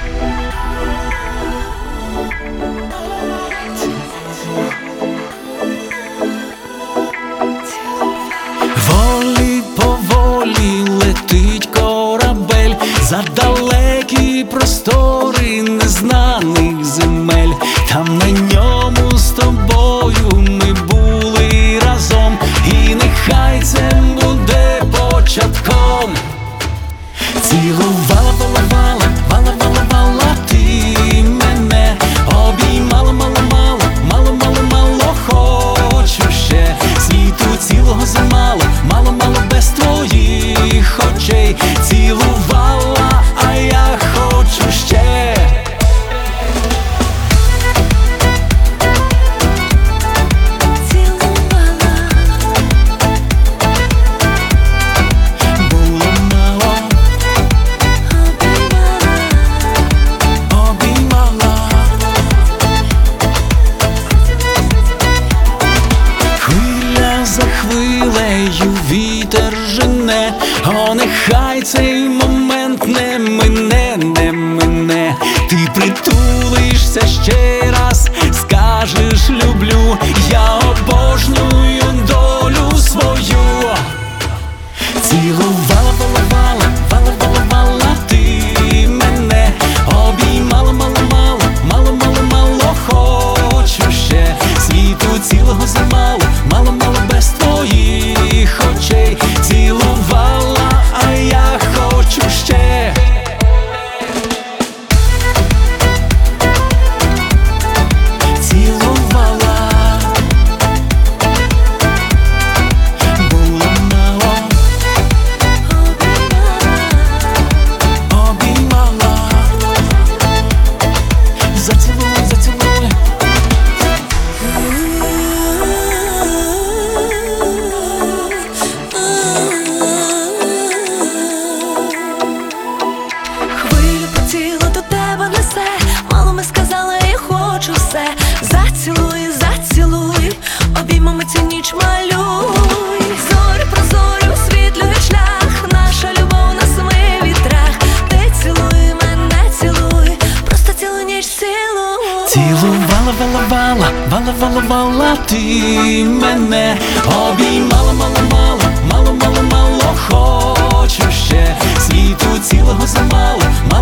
Волі поволі летить корабель за далекі простори незнаних земель. Там на ньому з тобою ми були разом, і нехай це буде початком. Цілувала, вала, вала, вала, вала ти мене, обіймала, мало, мало, мало, мало, мало, хочу ще. Світу цілого замало, мало, мало без твоїх очей. Цілувала, а я хочу ще. За хвилею вітер жене, о, нехай цей момент не мине, не мине. Ти притулишся ще раз, скажеш люблю, я обожнюю долю свою. Цілувала, вала, вала, вала, вала ти мене, обіймала, мало, мало, мало, мало, мало, хочу ще. Світу цілого замало, мало, мало без твоїх очей. Цілувала, а я хочу ще. Цілувала, було мало, обіймала, зацілуй, зацілуй. Хвилю по тілу до тебе несе, мало ми сказали, я хочу все. Зацілуй, зацілуй, обіймами цю ніч малюй. Зорі прозорі освітлюють шлях, наша любов на семи вітрах. Ти цілуй, мене цілуй, просто цілу ніч цілуй. Цілувала, вала, вала, вала, вала, вала ти мене, обіймала, мало, мало, мало, мало, мало, хочу ще. Світу цілого замало,